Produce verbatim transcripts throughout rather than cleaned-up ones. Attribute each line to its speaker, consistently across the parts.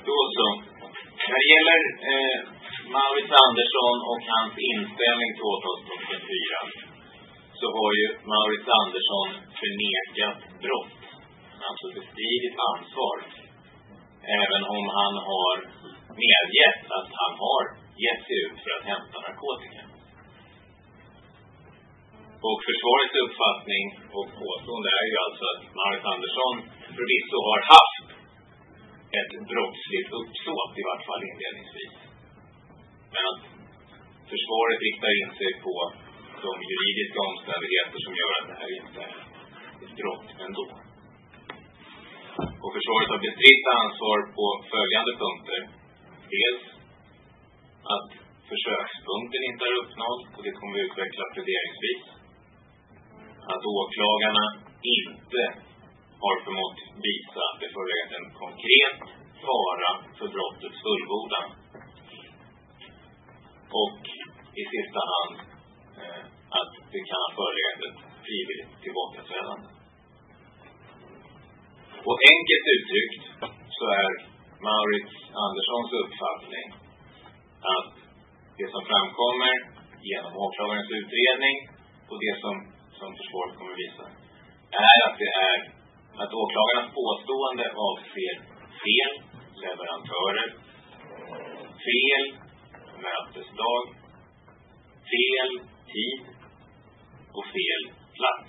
Speaker 1: Då så. När det gäller eh, Maurits Andersson och hans inställning till åtalspunkten fyra så har ju Maurits Andersson förnekat brott. Alltså bestridit ansvar. Även om han har medgett att han har gett sig ut för att hämta narkotika. Och försvarets uppfattning och påstående är ju alltså att Maurits Andersson förvisso har haft ett brottsligt uppsåt, i vart fall inledningsvis. Men att försvaret riktar in sig på de juridiska omständigheter som gör att det här inte är ett brott ändå. Och försvaret har bestritt ansvar på följande punkter. Dels att försökspunkten inte är uppnådd, och det kommer vi utveckla pläderingsvis. Att åklagarna inte har förmått visa att det förelegat en konkret fara för brottets fullbordan. Och i sista hand eh, att det kan ha förelegat ett frivilligt tillbakaträdande. Och enkelt uttryckt så är Maurits Anderssons uppfattning att det som framkommer genom åklagarens utredning och det som, som försvaret kommer visa är att det är att åklagarnas påstående avser fel leverantörer, fel mötesdag, fel tid och fel plats.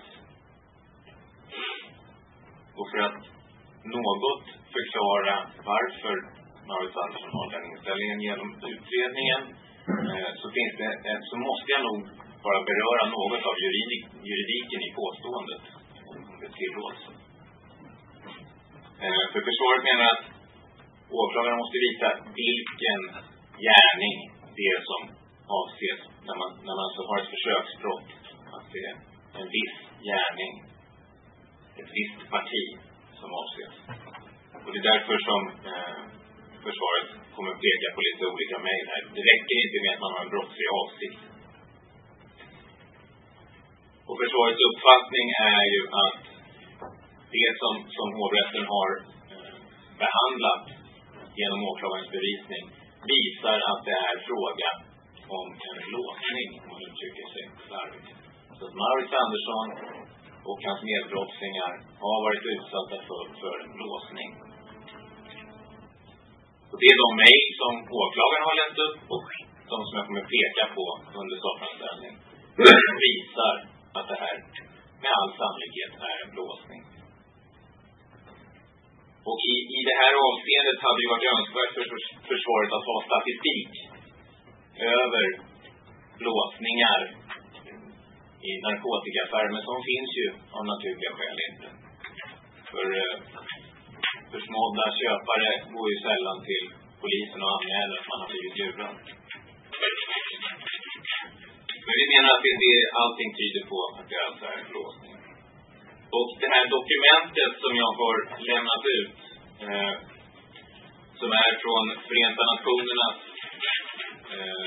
Speaker 1: Och för att något förklara varför Maurits Andersson har den inställningen genom utredningen eh, så, finns det, eh, så måste jag nog bara beröra något av juridik, juridiken i påståendet, om det tillåts. Eh, för försvaret menar att åklagaren måste visa vilken gärning det är som avses när man, när man så har ett försöksbrott, att det är en viss gärning, ett visst parti som avses. Och det är därför som eh, försvaret kommer att peka på lite olika mejl här. Det räcker inte med att man har en brottslig avsikt. Och försvarets uppfattning är ju att det som, som hovrätten har eh, behandlat genom åklagarens bevisning visar att det är fråga om en låsning, om man uttrycker sig slarvigt. Så att Maurits Andersson och hans medbrottslingar har varit utsatta för, för en låsning. Och det är de mejl som åklagaren har läst upp och de som jag kommer peka på under sakframställning visar att det här med all sannolikhet är en låsning. Och i, i det här avseendet hade det varit önskvärt för försvaret att ha statistik över låsningar i narkotikaaffärer, men som finns ju av naturliga skäl inte. För eh, försmådda köpare går ju sällan till polisen och anmäler att man har blivit lurad. Men vi menar att det, det, allting tyder på att det alltså är en låsning. Och det här dokumentet som jag har lämnat ut eh, som är från Förenta Nationernas eh,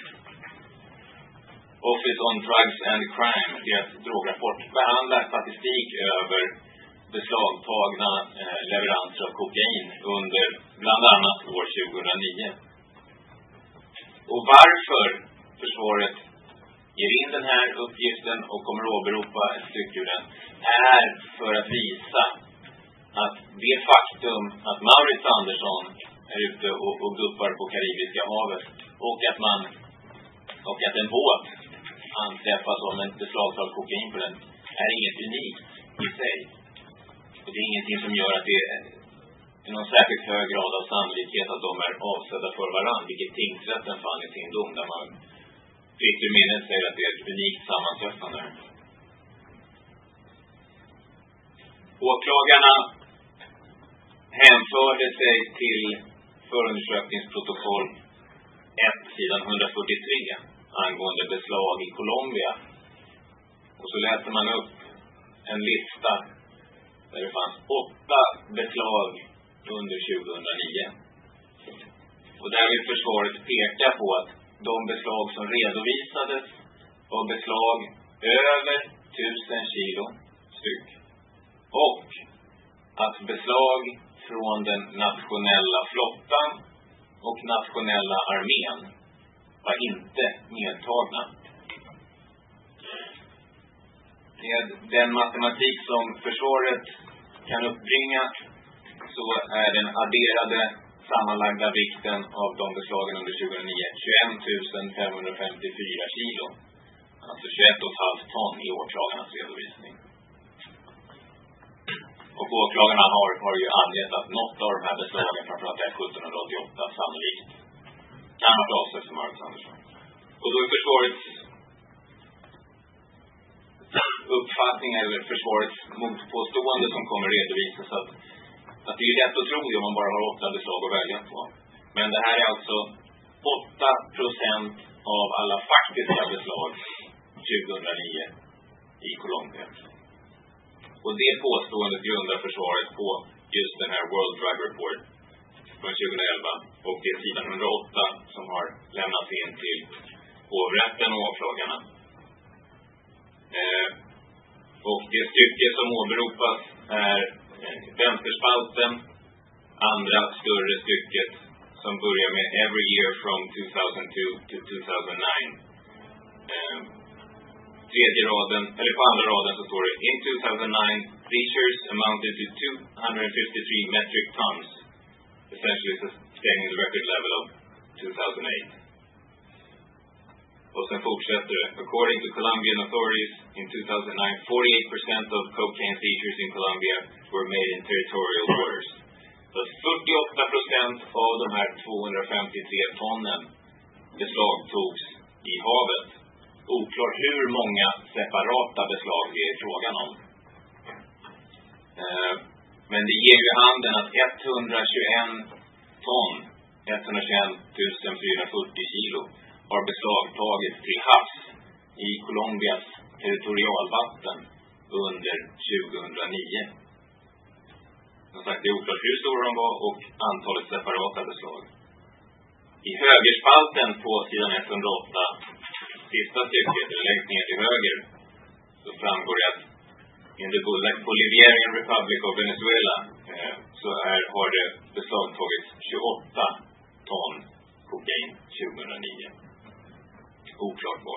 Speaker 1: Office on Drugs and Crime, deras drograpport, behandlar statistik över beslagtagna eh, leveranser av kokain under bland annat år tjugohundranio. Och varför försvaret ger in den här uppgiften och kommer att åberopa ett stycke ur den är för att visa att det faktum att Maurits Andersson är ute och, och guppar på Karibiska havet och att man och att en båt anträffas om en beslagtag kokain på den är inget unikt i sig. Och det är ingenting som gör att det är i någon särskilt hög grad av sannolikhet att de är avsedda för varandra, vilket tingsrätten fann i sin dom där man fick i minnet säger att det är ett unikt sammanträffande. Åklagarna hänförde sig till förundersökningsprotokoll ett sidan hundrafyrtiotre angående beslag i Colombia. Och så läste man upp en lista där det fanns åtta beslag under tjugohundranio. Och där vill försvaret peka på att de beslag som redovisades var beslag över tusen kilo styck. Och att beslag från den nationella flottan och nationella armén var inte medtagna. Med den matematik som försvaret kan uppbringa så är den adderade sammanlagda vikten av de beslagen under tjugohundranio tjugoett tusen femhundrafemtiofyra kilo. Alltså tjugoett komma fem ton i åklagarnas redovisning. Och åklagarna har, har ju angett att något av de här beslagen, framförallt är sjuttonhundraåttioåtta, sannolikt kan ha avsett som Maurits Andersson. Och då är försvarets uppfattning eller försvarets motpåstående som kommer redovisas att, att det är lätt att tro det om man bara har åtta beslag att välja på. Men det här är alltså åtta procent av alla faktiska beslag tjugohundranio i Colombia. Och det påståendet grundar försvaret på just den här World Drug Report från tjugohundraelva och det är sidan hundraåtta som har lämnats in till hovrätten och åklagarna. Eh, och det stycke som åberopas är vänsterspalten, andra större stycket som börjar med Every year from two thousand two to two thousand nine. Eh, tredje raden, eller på andra raden så står det In two thousand nine, seizures amounted to two hundred fifty-three metric tons, essentially sustaining the record level of two thousand eight. Och sen fortsätter det. According to Colombian authorities, in two thousand nine, forty-eight percent of cocaine seizures in Colombia were made in territorial waters. Så fyrtioåtta procent av de här tvåhundrafemtiotre tonnen beslagtogs i havet. Oklart hur många separata beslag det är frågan om. Eh, men det ger ju handen att etthundratjugoett ton, etthundratjugoett tusen fyrahundrafyrtio kilo, har beslagtagits till havs i Colombias territorialvatten under tjugohundranio. Som sagt, det är oklart hur stora de var och antalet separata beslag. I högerspalten på sidan etthundraåtta, sista stycket, eller längst ner till höger, så framgår det att in the Bolivarian Republic of Venezuela eh, så är, har det beslagtagits tjugoåtta ton kokain tjugohundranio. Oklart var.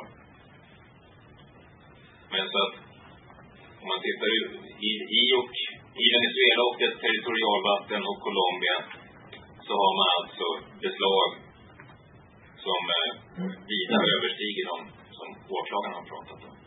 Speaker 1: Men så att om man tittar i, i, och, i Venezuela och dess territorialvatten och Colombia så har man alltså beslag som eh, vida överstiger dem som åklagarna har pratat om.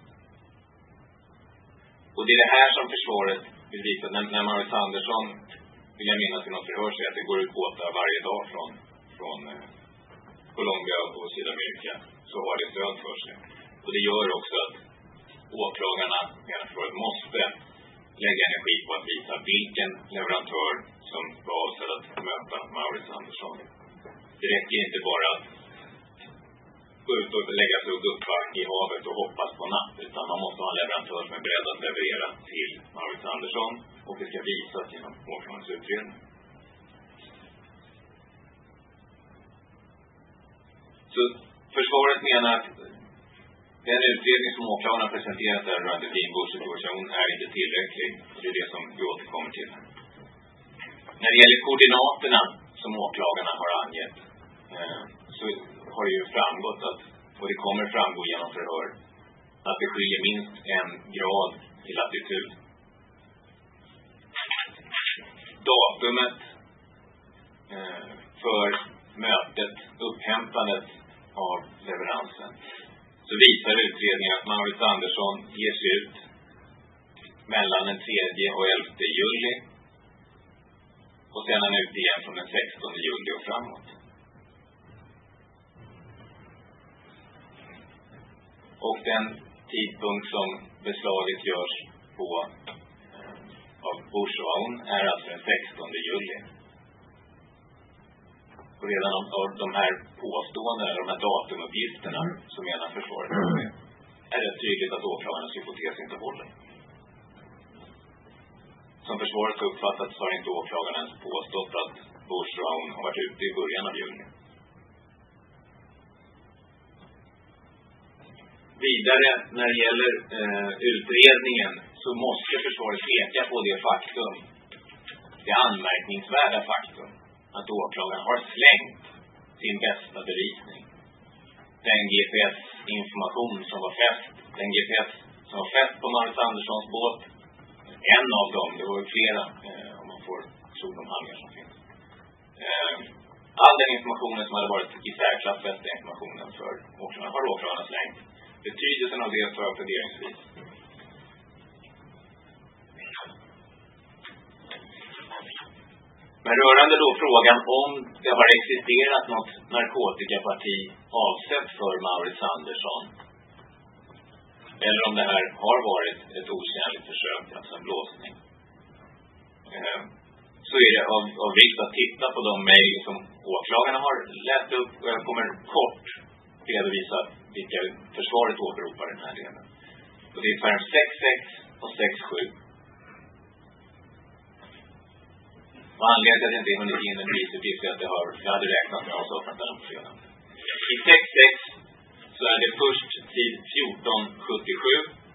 Speaker 1: Och det är det här som försvaret vill visa. När, när Maurits Andersson, vill jag minnas i något förhör, sig att det går ut båtar varje dag från, från eh, Colombia och Sydamerika, så har det stöd för sig. Och det gör också att åklagarna försvaret måste lägga energi på att visa vilken leverantör som var avsedd att möta Maurits Andersson. Det räcker inte bara att gå ut och lägga sig och duppa i havet och hoppas på natt, utan man måste ha en leverantör som är beredd att leverera till Maurits Andersson, och det ska visas genom åklagarnas utredning. Så försvaret menar att den utredning som åklagarna presenterat där rörande Dean Bush situation är inte tillräcklig, och det är det som vi återkommer till. När det gäller koordinaterna som åklagarna har angett eh, så har det ju framgått att, och det kommer framgå genom förhör, att det skiljer minst en grad i latitud. Datumet eh, för mötet, upphämtandet av leveransen, så visar utredningen att Maurits Andersson ges ut mellan den tredje och elfte juli, och sedan är han ute igen från den sextonde juli och framåt. Och den tidpunkt som beslaget görs på eh, av Bush och Aoun är alltså den sextonde juli. Och redan av, av de här påståendena, de här datumuppgifterna, som menar försvaret, är det tydligt att åklagarnas hypotes inte håller. Som försvaret uppfattat så har inte åklagarna ens påstått att Bush och Aoun har varit ute i början av juni. Vidare, när det gäller eh, utredningen, så måste försvaret peka på det faktum det anmärkningsvärda faktum att åklagaren har slängt sin bästa bevisning. Den G P S-information som var fäst, den G P S som var fäst på Maurits Anderssons båt, en av dem, det var ju flera eh, om man får tro de handlingar som finns. Eh, all den informationen som hade varit i särklass bästa informationen för åklagaren har åklagaren slängt. Betydelsen av det tar jag pläderingsvis. Men rörande då frågan om det har existerat något narkotikaparti avsett för Maurits Andersson, eller om det här har varit ett otjänligt försök, alltså en blåsning, eh, så är det av, av vikt att titta på de mejl som åklagarna har läst upp, och jag kommer kort redovisa vilka försvaret åberopar i den här delen. Och det är pärm sex sex och sex sju. Och anledningen till att jag inte hunnit in en prisuppgift är att det har, jag hade räknat med att avsaknat den på fredag. I sex sex så är det först tid fjorton sjuttiosju.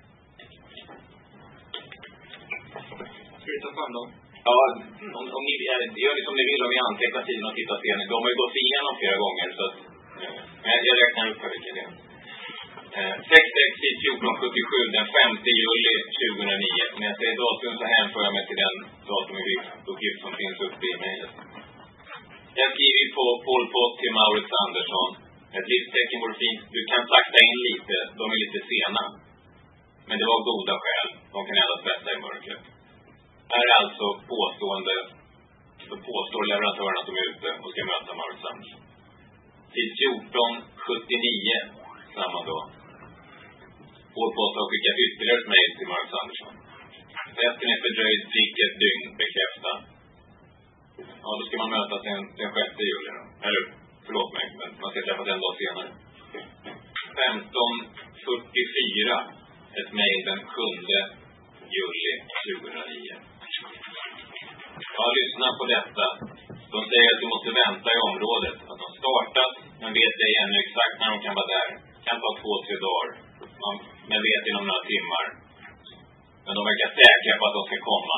Speaker 2: Ska vi ta fram dem?
Speaker 1: Ja, om, om ni gör det som ni vill om vi antecknar tiden och tittar sen. De har ju gått igenom flera gånger, så att, eh, jag räknar upp här vilka det är. Eh, sex sex tid fjorton sjuttiosju den femte juli tjugohundranio. När jag säger datum så hänför jag mig till den datumuppgift som finns uppe i mejlet. Jag skriver på Pol Pot till Maurits Andersson. Ett livstecken vore fint. Du kan sakta in lite, de är lite sena. Men det var goda skäl. De kan endast bästa i mörkret. Här är alltså påstående, så påstår leverantörerna att de är ute och ska möta Maurits Andersson. Tid fjorton sjuttionio samma dag. Pol Pot har skickat ytterligare ett mejl till Maurits Andersson. Resten är fördröjd, fick ett dygn bekräfta. Ja, då ska man mötas den, den sjätte juli då. Eller, förlåt mig, men man ska träffas en dag senare. femton fyrtiofyra ett mejl den sjunde juli tjugohundranio. Ja, lyssna på detta. De säger att du måste vänta i området. Att de startat, men vet ej ännu exakt när de kan vara där. Kan ta två, tre dagar. Man, men vet inom några timmar. Men de verkar säkra på att de ska komma.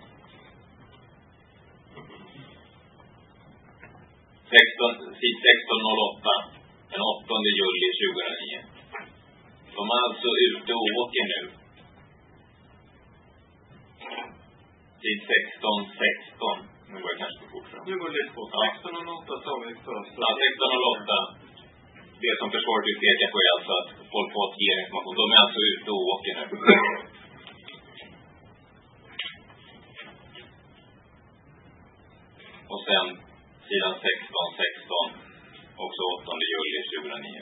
Speaker 1: sexton noll åtta den åttonde juli tjugohundranio. De är alltså ute och åker nu. Tid sexton sexton. Nu går det kanske på fort fram.
Speaker 2: Nu går det lite på. sexton noll åtta sa vi först.
Speaker 1: Ja, sexton noll åtta. Det som försvaret vill peka på är alltså att Pol Pot ger information. De är alltså ute och åker nu. Och sen sidan sexton sexton. Också åttonde juli tjugohundranio.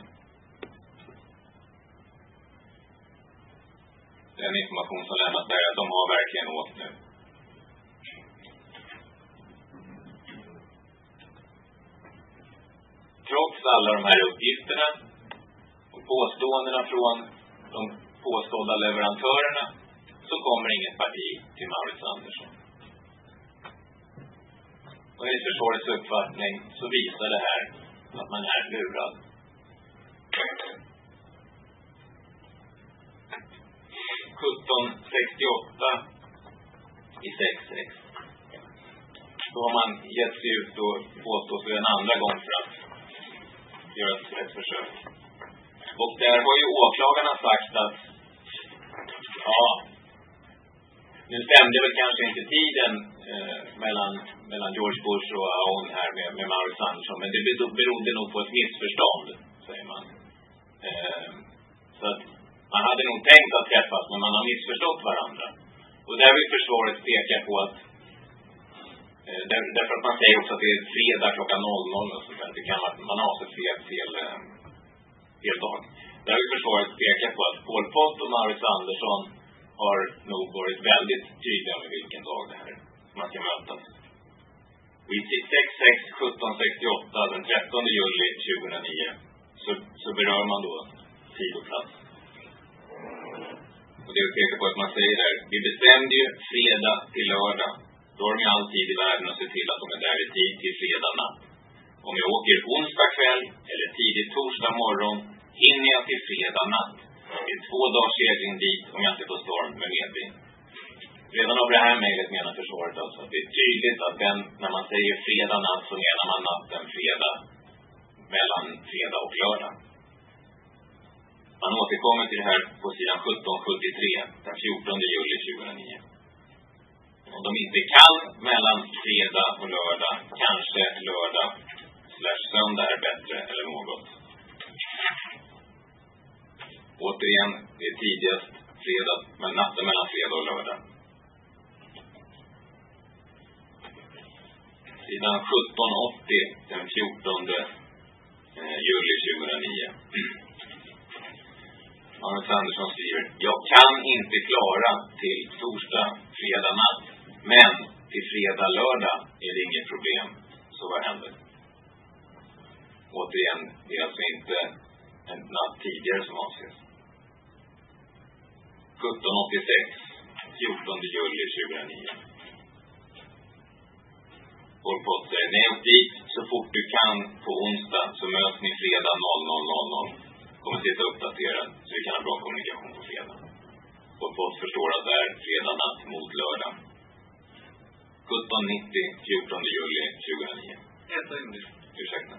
Speaker 1: Den information som lämnas där är att de har verkligen åkt nu. Trots alla de här uppgifterna och påståendena från de påstådda leverantörerna så kommer inget parti till Maurits Andersson. Och i försvarets uppfattning så visar det här att man är lurad. sjutton sextioåtta i sex sex. Då har man gett sig ut och påstått för en andra gång för att göra ett, ett försök. Och där har ju åklagarna sagt att ja, nu stämde väl kanske inte tiden eh, mellan, mellan George Bush och Aoun här med, med Maurits Andersson, men det berodde nog på ett missförstånd, säger man. Eh, så att man hade nog tänkt att träffas, men man har missförstått varandra. Och där vill försvaret peka på att eh, där, därför att man säger också att det är fredag klockan noll noll och sånt där. Det kan man, man har avsett fel, fel, eh, fel dag. Där vill försvaret peka på att Pol Pot och Maurits Andersson har nog varit väldigt tydliga med vilken dag det här man ska mötas. Och i sex sex sjutton sextioåtta den trettonde juli tjugohundranio så, så berör man då tid och plats. Och det vill peka på att man säger där, vi bestämde ju fredag till lördag. Då har de ju all tid i världen att se till att de är där i tid till fredag natt. Om jag åker onsdag kväll eller tidigt torsdag morgon hinner jag till fredag natt. Det är två dagars segling dit om jag inte får storm med medvind. Redan av det här mejlet menar försvaret alltså att det är tydligt att den, när man säger fredag natt så menar man natten fredag mellan fredag och lördag. Man återkommer till det här på sidan sjutton sjuttiotre den fjortonde juli tjugohundranio. Om de inte kan mellan fredag och lördag, kanske lördag slash söndag är bättre eller något. Återigen, det är tidigast fredag, men natten mellan fredag och lördag. Sidan sjutton åttio den fjortonde juli tjugohundranio. Magnus Andersson skriver: jag kan inte klara till torsdag, fredag natt, men till fredag, lördag är det inget problem. Så vad händer? Återigen, det är alltså inte en natt tidigare som avses. sjutton åttiosex fjortonde juli tjugohundranio. Pol Pot säger: nej, och dit så fort du kan på onsdag så möts ni fredag noll noll noll noll. Kommer sitta uppdaterad så vi kan ha bra kommunikation på fredag. Pol Pot förstår att det är fredag natt mot lördag. sjutton nittio fjortonde juli tjugohundranio.
Speaker 2: Ett in.
Speaker 1: Ursäkta.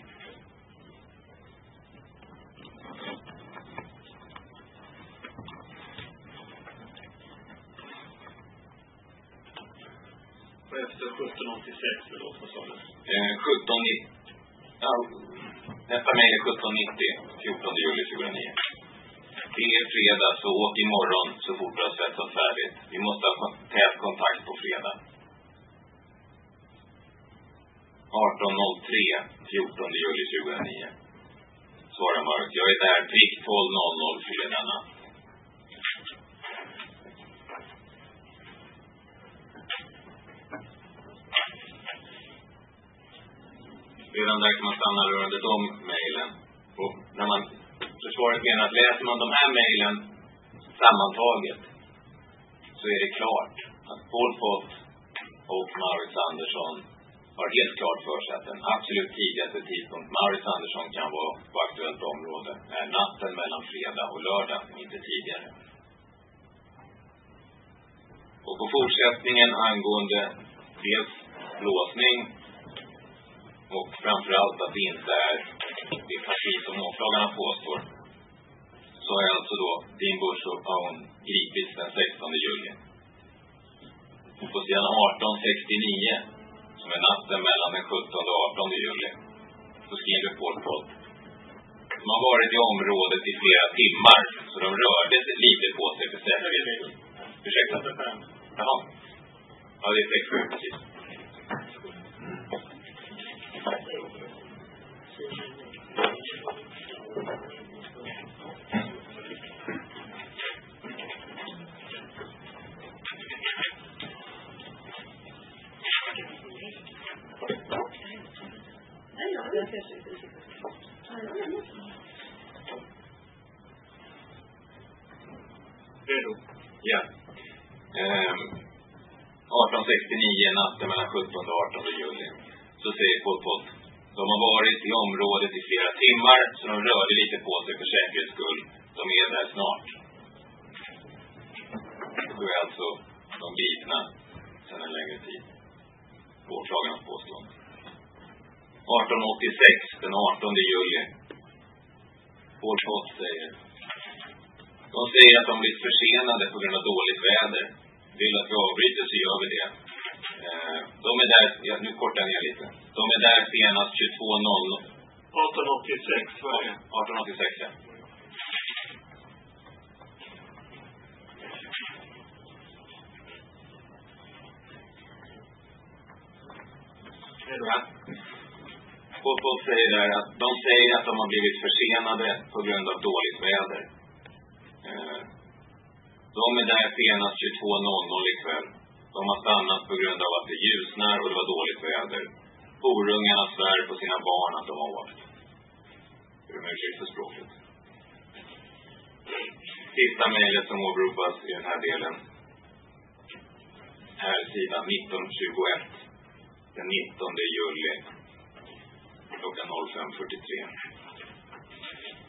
Speaker 2: Och efter sjutton åttiosex då, vad sa du?
Speaker 1: Eh, sjutton nittio. Ja, nästa mejl är sjutton nittio fjortonde juli tjugohundranio. Det är fredag, så åk imorgon så fort du har svetsat färdigt. Vi måste ha tät kontakt på fredag. arton noll tre fjortonde juli tjugohundranio. Svarar Mörk: jag är där prick tolv noll noll fredag natt. Redan där kan man stanna rörande de mejlen. Och när man, försvaret menar att läser man de här mejlen sammantaget så är det klart att Pol Pot och Maurits Andersson har helt klart för sig att den absolut tidigaste tidpunkt Maurits Andersson kan vara på aktuellt område är natten mellan fredag och lördag, inte tidigare. Och på fortsättningen angående dels blåsning och framförallt att det inte är det parti som åklagarna påstår, så är alltså då Dean Bush och Aoun gripits den sextonde juli. På sidan arton sextionio, som är natten mellan den sjuttonde och artonde juli, så skriver Pol Pot: de har varit i området i flera timmar, så de rörde sig lite på sig för säkerhet. Ursäkta? Jaha. Ja, det är sex sju, precis.
Speaker 2: Redo?
Speaker 1: Ja. Ehm, arton sextionio, natten mellan sjuttonde och artonde juli. Så säger Pol Pot: de har varit i området i flera timmar, så de rörde lite på sig för säkerhets skull. De är där snart. Då är alltså de gripna sedan en längre tid. Åklagarnas påstående. arton åttiosex, den artonde juli. Pol Pot säger: de säger att de blivit försenade på grund av dåligt väder. Vill att vi avbryter så gör vi det. Eh, de är där, ja, nu kortar jag ner lite. De är där senast tjugotvå noll noll.
Speaker 2: arton åttiosex, vad är det?
Speaker 1: arton åttiosex, ja.
Speaker 2: Redo?
Speaker 1: Ja. Pol Pot säger där att de säger att de har blivit försenade på grund av dåligt väder. Eh, de är där senast tjugotvå noll noll ikväll. De har stannat på grund av att det ljusnar och det var dåligt väder. Horungarna svär på sina barn att de har åkt. Det är ursäkt för språket. Sista mejlet som åberopas i den här delen är sidan nitton tjugoett. Den nittonde juli. Klockan fem fyrtiotre.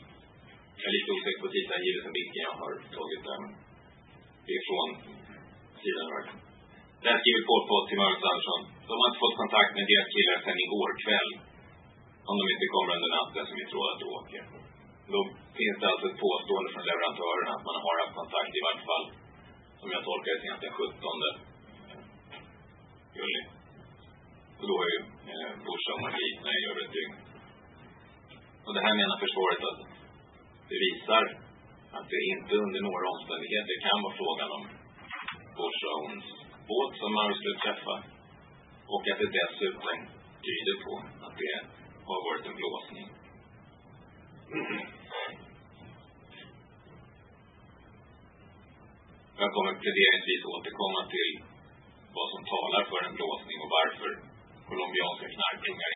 Speaker 1: Jag är lite osäker på tiden givet en vilken jag har tagit där. Det är från sidan var. Där skriver Paul Pott till Magnus Andersson. De har inte fått kontakt med deras killar sedan igår kväll. Om de inte kommer under natten som vi tror att de åker. Då finns det alltså ett påstående från leverantörerna att man har haft kontakt i vart fall. Som jag tolkar det senast den sjuttonde juli. Och då är ju eh, Bursa och Margitna i över ett dygn. Och det här menar försvaret att det visar att det inte under några omständigheter kan vara frågan om Bursa och hons båt som man skulle träffa. Och att det dessutom tyder på att det har varit en blåsning. Jag kommer pläderingsvis återkomma till vad som talar för en blåsning och varför colombianska knarkkungar